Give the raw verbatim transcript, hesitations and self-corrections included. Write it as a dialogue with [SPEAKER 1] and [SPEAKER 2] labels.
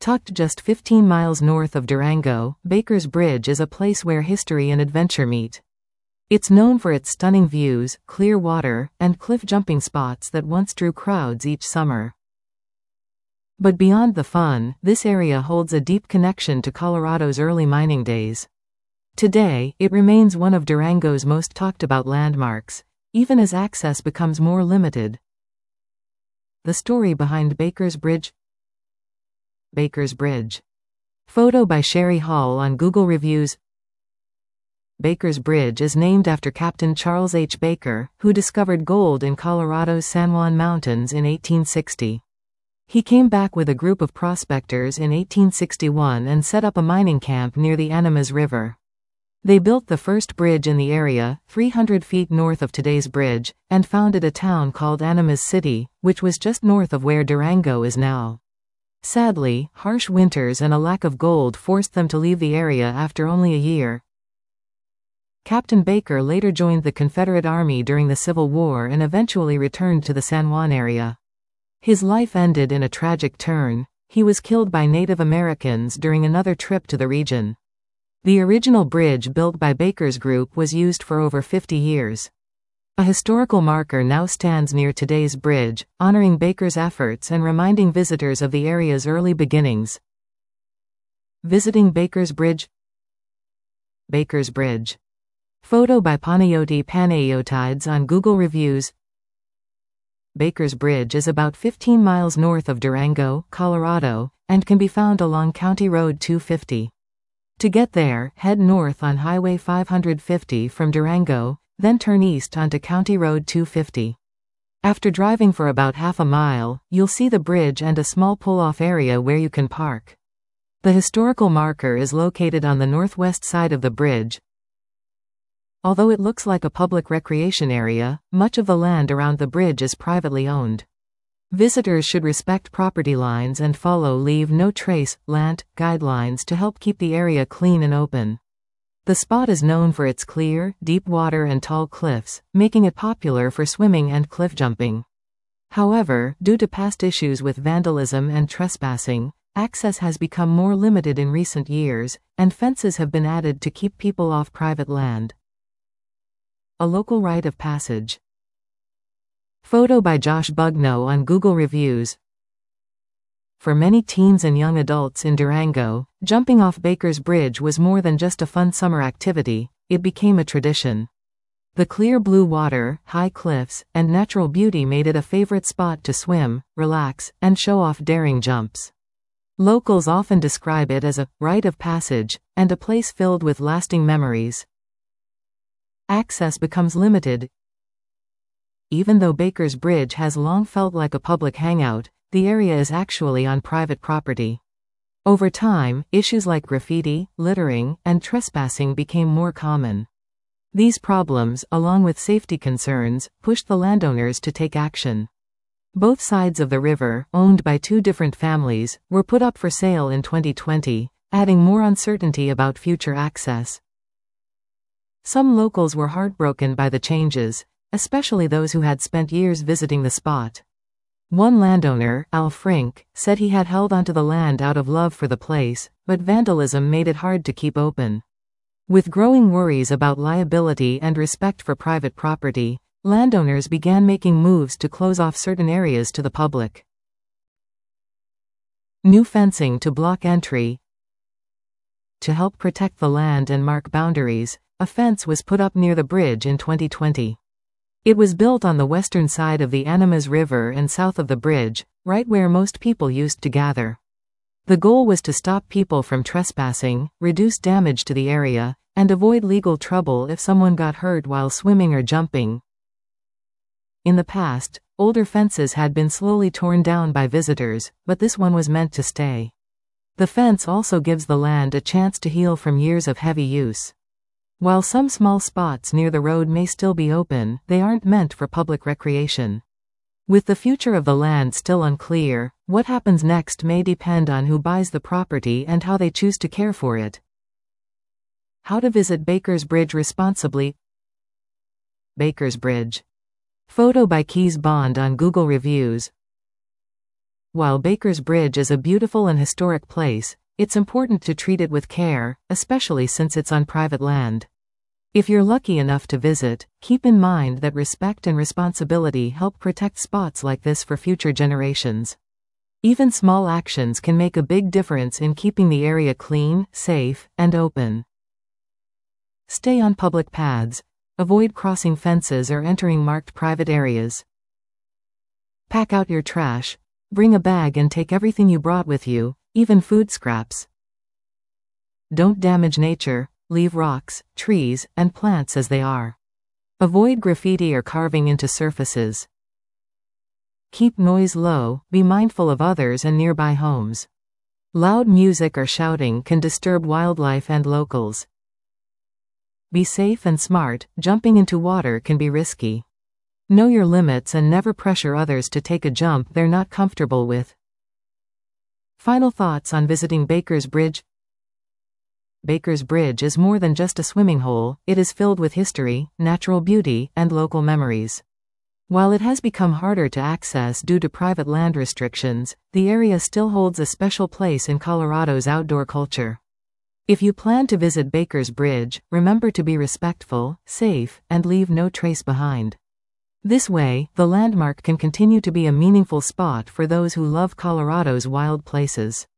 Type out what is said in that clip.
[SPEAKER 1] Tucked just fifteen miles north of Durango, Baker's Bridge is a place where history and adventure meet. It's known for its stunning views, clear water, and cliff-jumping spots that once drew crowds each summer. But beyond the fun, this area holds a deep connection to Colorado's early mining days. Today, it remains one of Durango's most talked-about landmarks, even as access becomes more limited. The story behind Baker's Bridge. Baker's Bridge. Photo by Sherry Hall on Google Reviews. Baker's Bridge is named after Captain Charles H. Baker, who discovered gold in Colorado's San Juan Mountains in eighteen sixty. He came back with a group of prospectors in eighteen sixty-one and set up a mining camp near the Animas River. They built the first bridge in the area, three hundred feet north of today's bridge, and founded a town called Animas City, which was just north of where Durango is now. Sadly, harsh winters and a lack of gold forced them to leave the area after only a year. Captain Baker later joined the Confederate Army during the Civil War and eventually returned to the San Juan area. His life ended in a tragic turn. He was killed by Native Americans during another trip to the region. The original bridge built by Baker's group was used for over fifty years. A historical marker now stands near today's bridge, honoring Baker's efforts and reminding visitors of the area's early beginnings. Visiting Baker's Bridge. Baker's Bridge. Photo by Panayoti Panayotides on Google Reviews. Baker's Bridge is about fifteen miles north of Durango, Colorado, and can be found along County Road two fifty. To get there, head north on Highway five fifty from Durango, then turn east onto County Road two fifty. After driving for about half a mile, you'll see the bridge and a small pull-off area where you can park. The historical marker is located on the northwest side of the bridge. Although it looks like a public recreation area, much of the land around the bridge is privately owned. Visitors should respect property lines and follow Leave No Trace land guidelines to help keep the area clean and open. The spot is known for its clear, deep water and tall cliffs, making it popular for swimming and cliff jumping. However, due to past issues with vandalism and trespassing, access has become more limited in recent years, and fences have been added to keep people off private land. A local rite of passage. Photo by Josh Bugno on Google Reviews. For many teens and young adults in Durango, jumping off Baker's Bridge was more than just a fun summer activity, it became a tradition. The clear blue water, high cliffs, and natural beauty made it a favorite spot to swim, relax, and show off daring jumps. Locals often describe it as a rite of passage, and a place filled with lasting memories. Access becomes limited. Even though Baker's Bridge has long felt like a public hangout, the area is actually on private property. Over time, issues like graffiti, littering, and trespassing became more common. These problems, along with safety concerns, pushed the landowners to take action. Both sides of the river, owned by two different families, were put up for sale in twenty twenty, adding more uncertainty about future access. Some locals were heartbroken by the changes, especially those who had spent years visiting the spot. One landowner, Al Frink, said he had held onto the land out of love for the place, but vandalism made it hard to keep open. With growing worries about liability and respect for private property, landowners began making moves to close off certain areas to the public. New fencing to block entry. To help protect the land and mark boundaries, a fence was put up near the bridge in twenty twenty. It was built on the western side of the Animas River and south of the bridge, right where most people used to gather. The goal was to stop people from trespassing, reduce damage to the area, and avoid legal trouble if someone got hurt while swimming or jumping. In the past, older fences had been slowly torn down by visitors, but this one was meant to stay. The fence also gives the land a chance to heal from years of heavy use. While some small spots near the road may still be open, they aren't meant for public recreation. With the future of the land still unclear, what happens next may depend on who buys the property and how they choose to care for it. How to visit Baker's Bridge responsibly. Baker's Bridge. Photo by Keys Bond on Google Reviews. While Baker's Bridge is a beautiful and historic place, it's important to treat it with care, especially since it's on private land. If you're lucky enough to visit, keep in mind that respect and responsibility help protect spots like this for future generations. Even small actions can make a big difference in keeping the area clean, safe, and open. Stay on public paths. Avoid crossing fences or entering marked private areas. Pack out your trash. Bring a bag and take everything you brought with you, even food scraps. Don't damage nature. Leave rocks, trees, and plants as they are. Avoid graffiti or carving into surfaces. Keep noise low. Be mindful of others and nearby homes. Loud music or shouting can disturb wildlife and locals. Be safe and smart. Jumping into water can be risky. Know your limits and never pressure others to take a jump they're not comfortable with. Final thoughts on visiting Baker's Bridge. Baker's Bridge is more than just a swimming hole. It is filled with history, natural beauty, and local memories. While it has become harder to access due to private land restrictions, the area still holds a special place in Colorado's outdoor culture. If you plan to visit Baker's Bridge, remember to be respectful, safe, and leave no trace behind. This way, the landmark can continue to be a meaningful spot for those who love Colorado's wild places.